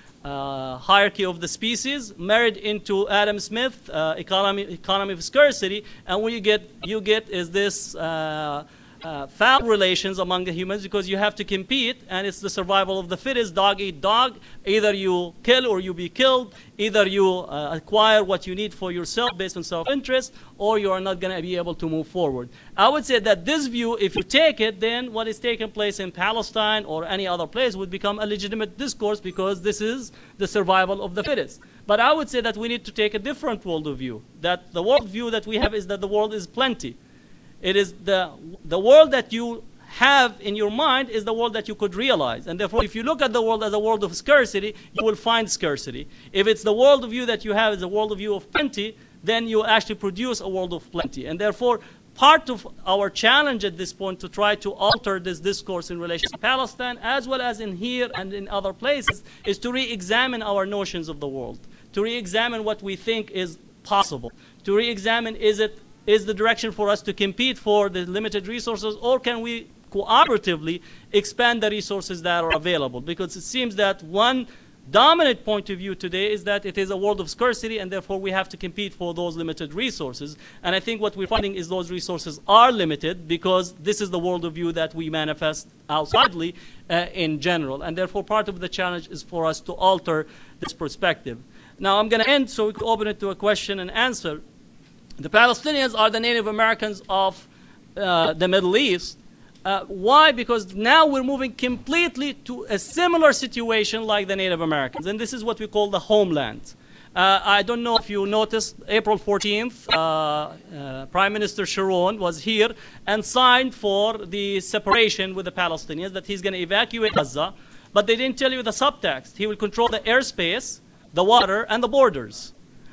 uh, hierarchy of the species, married into Adam Smith, uh, economy, economy of scarcity, and what you get, you get is this uh, Uh, foul relations among the humans, because you have to compete, and it's the survival of the fittest, dog eat dog. Either you kill or you be killed. Either you uh, acquire what you need for yourself based on self-interest, or you are not going to be able to move forward. I would say that this view, if you take it, then what is taking place in Palestine or any other place would become a legitimate discourse, because this is the survival of the fittest. But I would say that we need to take a different worldview, that the worldview that we have is that the world is plenty. It is the, the world that you have in your mind is the world that you could realize. And therefore, if you look at the world as a world of scarcity, you will find scarcity. If it's the world view that you have is a world view of plenty, then you actually produce a world of plenty. And therefore, part of our challenge at this point to try to alter this discourse in relation to Palestine, as well as in here and in other places, is to re-examine our notions of the world, to re-examine what we think is possible, to re-examine is it is the direction for us to compete for the limited resources, or can we cooperatively expand the resources that are available? Because it seems that one dominant point of view today is that it is a world of scarcity, and therefore we have to compete for those limited resources. And I think what we're finding is those resources are limited, because this is the world of view that we manifest outsidely uh, in general. And therefore part of the challenge is for us to alter this perspective. Now I'm going to end so we can open it to a question and answer. The Palestinians are the Native Americans of uh, the Middle East. Uh, why? Because now we're moving completely to a similar situation like the Native Americans, and this is what we call the homeland. Uh, I don't know if you noticed, April fourteenth, uh, uh, Prime Minister Sharon was here and signed for the separation with the Palestinians, that he's going to evacuate Gaza, but they didn't tell you the subtext. He will control the airspace, the water, and the borders.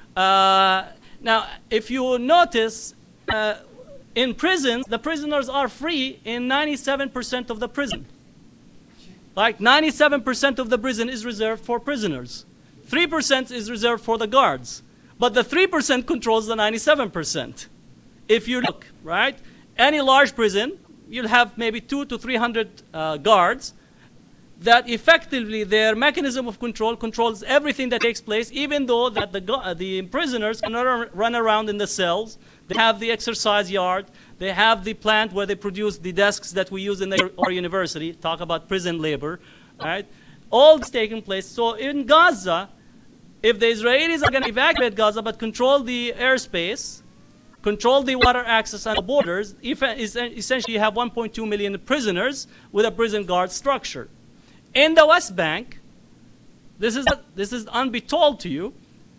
Uh, Now, if you notice, uh, in prisons, the prisoners are free in ninety-seven percent of the prison. Like ninety-seven percent of the prison is reserved for prisoners. three percent is reserved for the guards. But the three percent controls the ninety-seven percent. If you look, right, any large prison, you'll have maybe two to three hundred uh, guards. that effectively their mechanism of control controls everything that takes place, even though that the, uh, the prisoners can run around in the cells. They have the exercise yard. They have the plant where they produce the desks that we use in the, our university. Talk about prison labor, right? All this taking place. So in Gaza, if the Israelis are going to evacuate Gaza but control the airspace, control the water access and the borders, essentially you have one point two million prisoners with a prison guard structure. In the West Bank, this is, this is unbetold to you,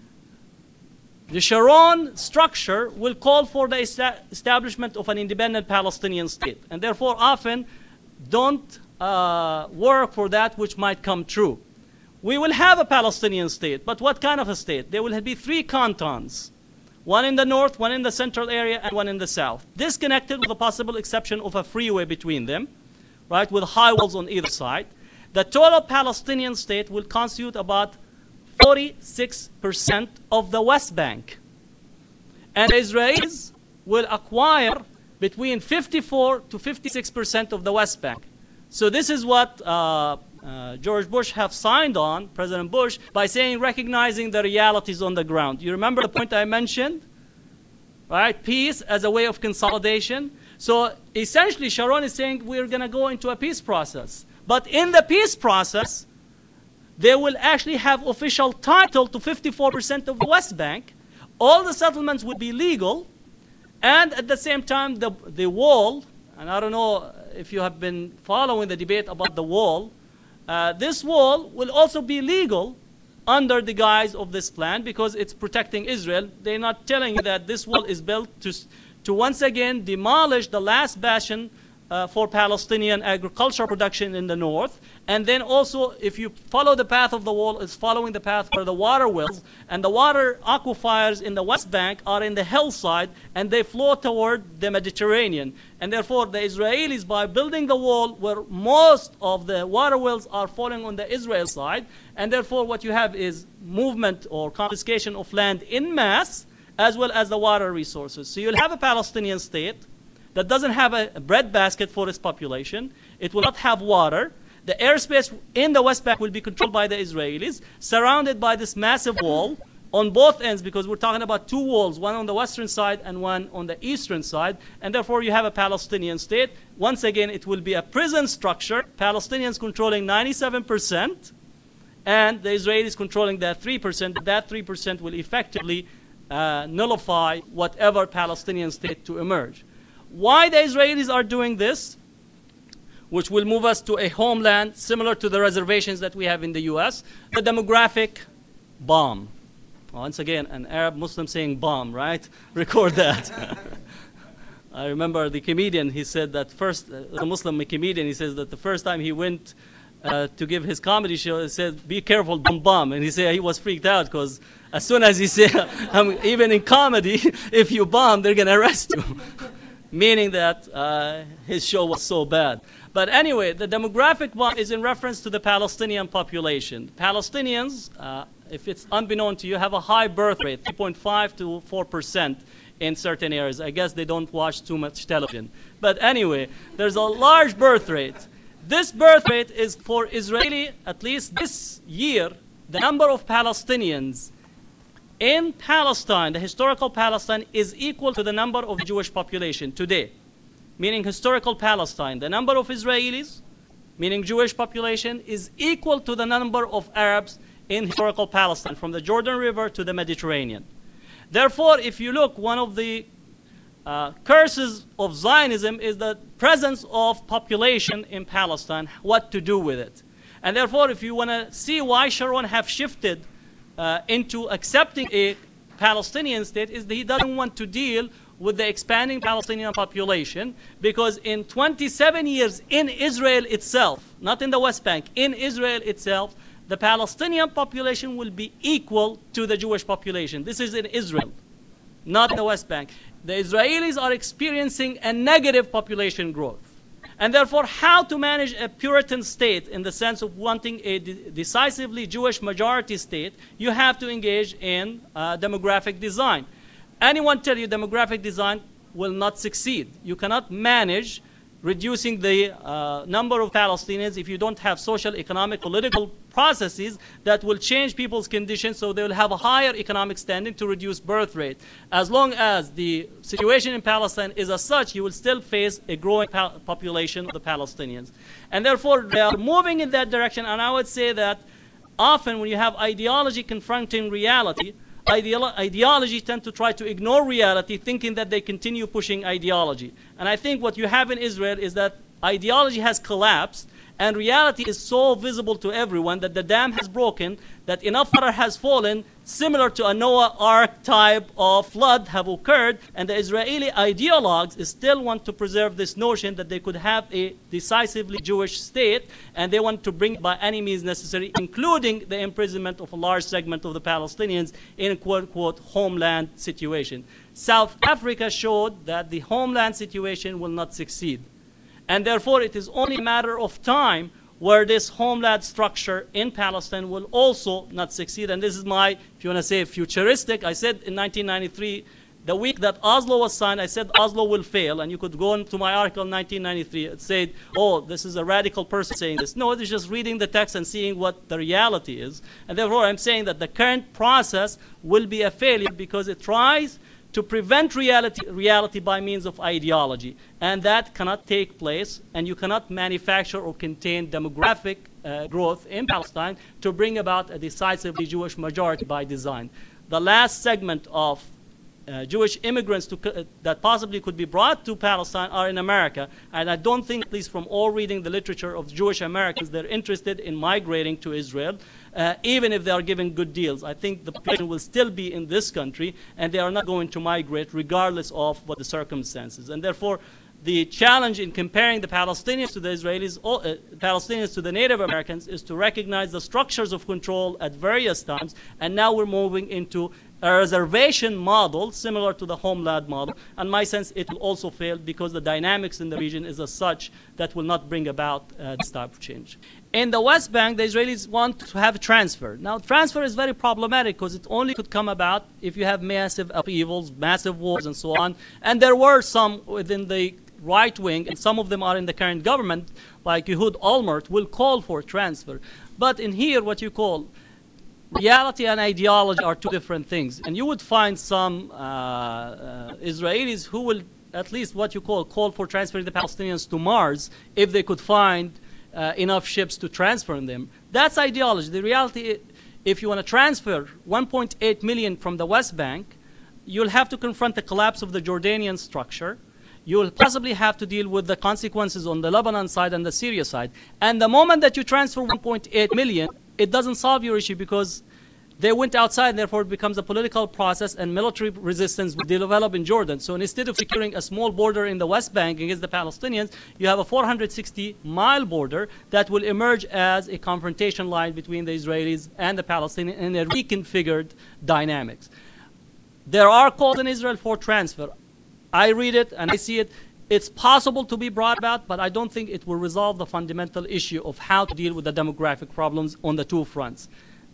the Sharon structure will call for the establishment of an independent Palestinian state, and therefore often don't uh, work for that which might come true. We will have a Palestinian state, but what kind of a state? There will be three cantons, one in the north, one in the central area, and one in the south, disconnected with a possible exception of a freeway between them, right, with high walls on either side. The total Palestinian state will constitute about forty-six percent of the West Bank. And the Israelis will acquire between fifty-four to fifty-six percent of the West Bank. So this is what uh, uh, George Bush have signed on, President Bush, by saying, recognizing the realities on the ground. You remember the point I mentioned? Right? Peace as a way of consolidation. So essentially Sharon is saying we're going to go into a peace process. But in the peace process, they will actually have official title to fifty-four percent of the West Bank. All the settlements will be legal. And at the same time, the, the wall, and I don't know if you have been following the debate about the wall, uh, this wall will also be legal under the guise of this plan because it's protecting Israel. They're not telling you that this wall is built to, to once again demolish the last bastion Uh, for Palestinian agricultural production in the north. And then also, if you follow the path of the wall, it's following the path where the water wells and the water aquifers in the West Bank are in the hillside and they flow toward the Mediterranean. And therefore, the Israelis, by building the wall where most of the water wells are falling on the Israel side, and therefore what you have is movement or confiscation of land in mass, as well as the water resources. So you'll have a Palestinian state that doesn't have a breadbasket for its population. It will not have water. The airspace in the West Bank will be controlled by the Israelis, surrounded by this massive wall on both ends, because we're talking about two walls, one on the western side and one on the eastern side, and therefore you have a Palestinian state. Once again, it will be a prison structure, Palestinians controlling ninety-seven percent, and the Israelis controlling that three percent. That three percent will effectively uh, nullify whatever Palestinian state to emerge. Why the Israelis are doing this, which will move us to a homeland similar to the reservations that we have in the U S, the demographic bomb. Once again, an Arab Muslim saying bomb, right? Record that. I remember the comedian, he said that first, uh, the Muslim comedian, he says that the first time he went uh, to give his comedy show, he said, be careful, don't bomb. And he said he was freaked out because as soon as he said, um, even in comedy, if you bomb, they're going to arrest you. Meaning that uh, his show was so bad. But anyway, the demographic bomb is in reference to the Palestinian population. Palestinians, uh, if it's unbeknown to you, have a high birth rate, three point five to four percent in certain areas. I guess they don't watch too much television. But anyway, there's a large birth rate. This birth rate is for Israeli, at least this year, the number of Palestinians in Palestine, the historical Palestine, is equal to the number of the Jewish population today. Meaning historical Palestine, the number of Israelis, meaning Jewish population, is equal to the number of Arabs in historical Palestine, from the Jordan River to the Mediterranean. Therefore, if you look, one of the uh, curses of Zionism is the presence of population in Palestine, what to do with it. And therefore, if you want to see why Sharon have shifted Uh, into accepting a Palestinian state, is that he doesn't want to deal with the expanding Palestinian population, because in twenty-seven years in Israel itself, not in the West Bank, in Israel itself, the Palestinian population will be equal to the Jewish population. This is in Israel, not in the West Bank. The Israelis are experiencing a negative population growth. And therefore, how to manage a Puritan state in the sense of wanting a de decisively Jewish majority state, you have to engage in uh, demographic design. Anyone tell you demographic design will not succeed. You cannot manage reducing the uh, number of Palestinians if you don't have social, economic, political processes that will change people's conditions so they will have a higher economic standing to reduce birth rate. As long as the situation in Palestine is as such, you will still face a growing population of the Palestinians. And therefore, they are moving in that direction. And I would say that often when you have ideology confronting reality, Ideolo ideology tend to try to ignore reality, thinking that they continue pushing ideology. And I think what you have in Israel is that ideology has collapsed, and reality is so visible to everyone that the dam has broken, that enough water has fallen, similar to a Noah Ark type of flood have occurred, and the Israeli ideologues still want to preserve this notion that they could have a decisively Jewish state, and they want to bring it by any means necessary, including the imprisonment of a large segment of the Palestinians in a quote-unquote homeland situation. South Africa showed that the homeland situation will not succeed. And therefore, it is only a matter of time where this homeland structure in Palestine will also not succeed. And this is my, if you want to say, futuristic. I said in nineteen ninety-three, the week that Oslo was signed, I said Oslo will fail. And you could go into my article in nineteen ninety-three. It said, oh, this is a radical person saying this. No, it's just reading the text and seeing what the reality is. And therefore, I'm saying that the current process will be a failure because it tries to prevent reality, reality by means of ideology. And that cannot take place, and you cannot manufacture or contain demographic uh, growth in Palestine to bring about a decisively Jewish majority by design. The last segment of uh, Jewish immigrants to, uh, that possibly could be brought to Palestine are in America, and I don't think, at least from all reading the literature of Jewish Americans, they're interested in migrating to Israel. Uh, even if they are given good deals. I think the population will still be in this country, and they are not going to migrate regardless of what the circumstances. And therefore, the challenge in comparing the Palestinians to the Israelis, uh, Palestinians to the Native Americans, is to recognize the structures of control at various times, and now we're moving into a reservation model similar to the homeland model. And my sense, it will also fail because the dynamics in the region is as such that will not bring about uh, this type of change. In the West Bank, the Israelis want to have a transfer. Now, transfer is very problematic because it only could come about if you have massive upheavals, massive wars, and so on. And there were some within the right wing, and some of them are in the current government, like Ehud Olmert, will call for transfer. But in here, what you call reality and ideology are two different things. And you would find some uh, uh, Israelis who will, at least what you call, call for transferring the Palestinians to Mars if they could find uh, enough ships to transfer them. That's ideology. The reality, if you want to transfer one point eight million from the West Bank, you'll have to confront the collapse of the Jordanian structure. You'll possibly have to deal with the consequences on the Lebanon side and the Syria side. And the moment that you transfer one point eight million, it doesn't solve your issue because they went outside, and therefore it becomes a political process, and military resistance will develop in Jordan. So instead of securing a small border in the West Bank against the Palestinians, you have a four hundred sixty mile border that will emerge as a confrontation line between the Israelis and the Palestinians in a reconfigured dynamics. There are calls in Israel for transfer. I read it and I see it. It's possible to be brought about, but I don't think it will resolve the fundamental issue of how to deal with the demographic problems on the two fronts.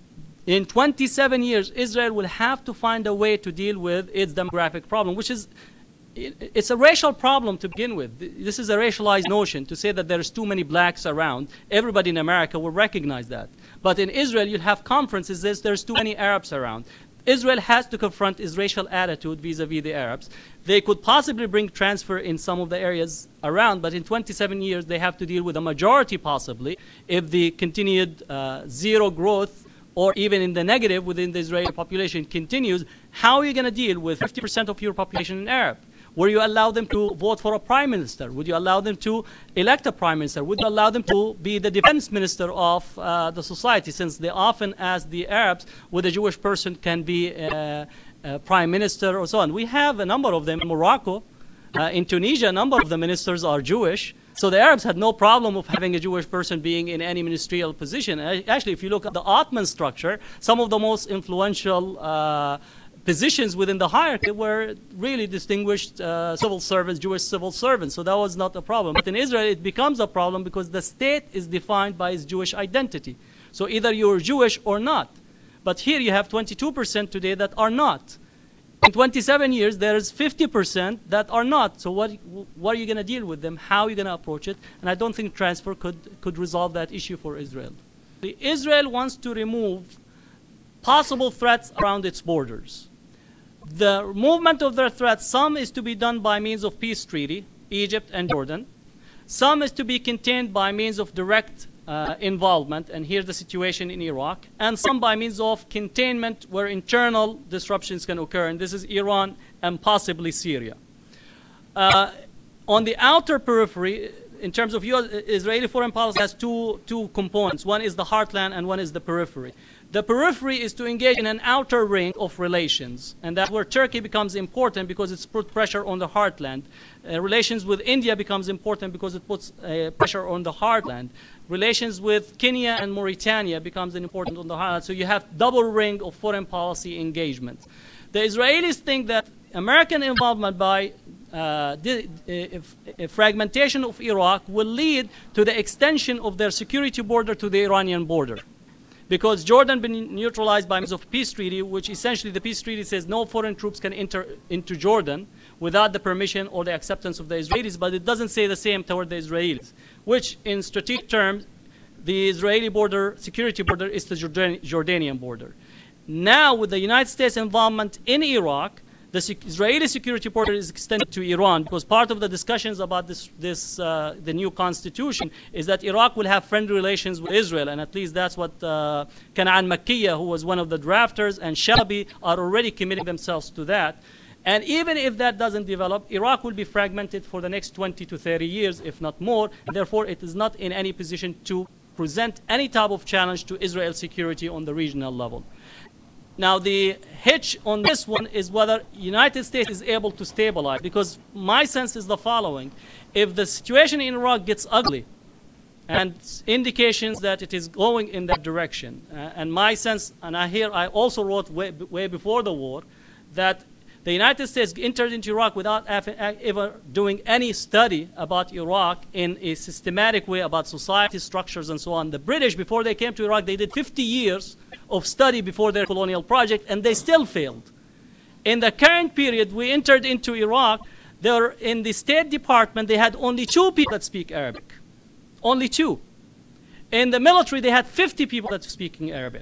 In twenty-seven years, Israel will have to find a way to deal with its demographic problem, which is, it's a racial problem to begin with. This is a racialized notion to say that there's too many blacks around. Everybody in America will recognize that. But in Israel, you'll have conferences that there's too many Arabs around. Israel has to confront its racial attitude vis-a-vis the Arabs. They could possibly bring transfer in some of the areas around, but in twenty-seven years, they have to deal with a majority possibly if the continued uh, zero growth or even in the negative within the Israeli population continues. How are you going to deal with fifty percent of your population in Arab? Will you allow them to vote for a prime minister? Would you allow them to elect a prime minister? Would you allow them to be the defense minister of uh, the society, since they often ask the Arabs whether a Jewish person can be a, a prime minister or so on. We have a number of them in Morocco. Uh, in Tunisia, a number of the ministers are Jewish. So the Arabs had no problem of having a Jewish person being in any ministerial position. Actually, if you look at the Ottoman structure, some of the most influential uh, positions within the hierarchy were really distinguished uh, civil servants, Jewish civil servants. So that was not a problem. But in Israel, it becomes a problem because the state is defined by its Jewish identity. So either you're Jewish or not. But here you have twenty-two percent today that are not. In twenty-seven years, there is fifty percent that are not. So what, what are you going to deal with them? How are you going to approach it? And I don't think transfer could, could resolve that issue for Israel. Israel wants to remove possible threats around its borders. The movement of their threats, some is to be done by means of peace treaty, Egypt and Jordan. Some is to be contained by means of direct uh, involvement, and here's the situation in Iraq. And some by means of containment where internal disruptions can occur, and this is Iran and possibly Syria. Uh, on the outer periphery, in terms of U S, Israeli foreign policy has two, two components. One is the heartland and one is the periphery. The periphery is to engage in an outer ring of relations, and that's where Turkey becomes important because it's put pressure on the heartland. Uh, relations with India becomes important because it puts uh, pressure on the heartland. Relations with Kenya and Mauritania becomes important on the heartland. So you have double ring of foreign policy engagement. The Israelis think that American involvement by uh, the, uh, fragmentation of Iraq will lead to the extension of their security border to the Iranian border. Because Jordan been neutralized by means of peace treaty, which essentially the peace treaty says no foreign troops can enter into Jordan without the permission or the acceptance of the Israelis, but it doesn't say the same toward the Israelis, which in strategic terms, the Israeli border, security border is the Jordan, Jordanian border. Now with the United States involvement in Iraq, the sec Israeli security border is extended to Iran because part of the discussions about this, this uh, the new constitution is that Iraq will have friendly relations with Israel, and at least that's what uh, Kanaan Makkiya, who was one of the drafters, and Shalabi are already committing themselves to that. And even if that doesn't develop, Iraq will be fragmented for the next twenty to thirty years, if not more, and therefore it is not in any position to present any type of challenge to Israel's security on the regional level. Now, the hitch on this one is whether the United States is able to stabilize, because my sense is the following. If the situation in Iraq gets ugly, and indications that it is going in that direction, uh, and my sense, and I hear I also wrote way, way before the war, that the United States entered into Iraq without ever doing any study about Iraq in a systematic way about society structures and so on. The British, before they came to Iraq, they did fifty years of study before their colonial project, and they still failed. In the current period, we entered into Iraq. There, in the State Department, they had only two people that speak Arabic. Only two. In the military, they had fifty people that speak Arabic.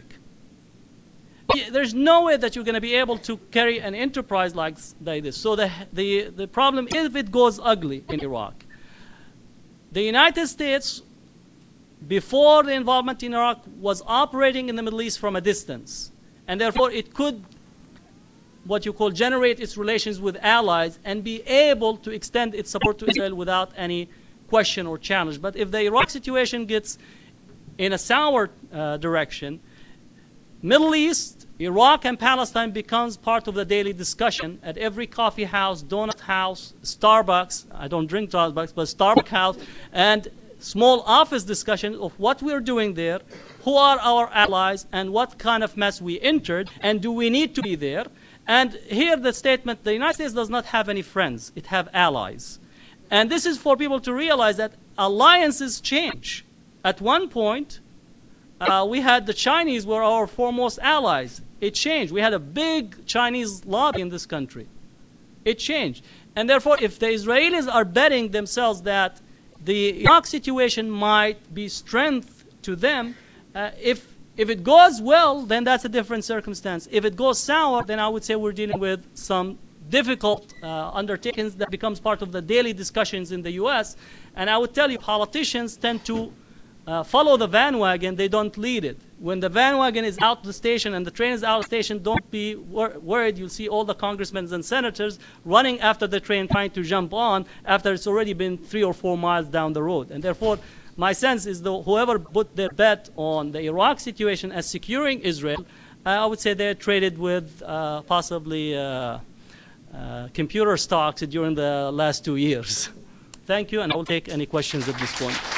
There's no way that you're going to be able to carry an enterprise like, like this. So the, the, the problem is if it goes ugly in Iraq. The United States, before the involvement in Iraq, was operating in the Middle East from a distance. And therefore it could, what you call, generate its relations with allies and be able to extend its support to Israel without any question or challenge. But if the Iraq situation gets in a sour uh, direction, Middle East, Iraq and Palestine becomes part of the daily discussion at every coffee house, donut house, Starbucks. I don't drink Starbucks, but Starbucks house, and small office discussion of what we're doing there, who are our allies, and what kind of mess we entered, and do we need to be there? And here the statement, the United States does not have any friends, it have allies. And this is for people to realize that alliances change. At one point, Uh, we had the Chinese were our foremost allies. It changed. We had a big Chinese lobby in this country. It changed. And therefore, if the Israelis are betting themselves that the Iraq situation might be strength to them, uh, if, if it goes well, then that's a different circumstance. If it goes sour, then I would say we're dealing with some difficult uh, undertakings that becomes part of the daily discussions in the U S. And I would tell you, politicians tend to Uh, follow the van wagon, they don't lead it. When the van wagon is out of the station and the train is out of the station, don't be wor worried. You'll see all the congressmen and senators running after the train trying to jump on after it's already been three or four miles down the road. And therefore, my sense is that whoever put their bet on the Iraq situation as securing Israel, uh, I would say they're traded with uh, possibly uh, uh, computer stocks during the last two years. Thank you, and I will take any questions at this point.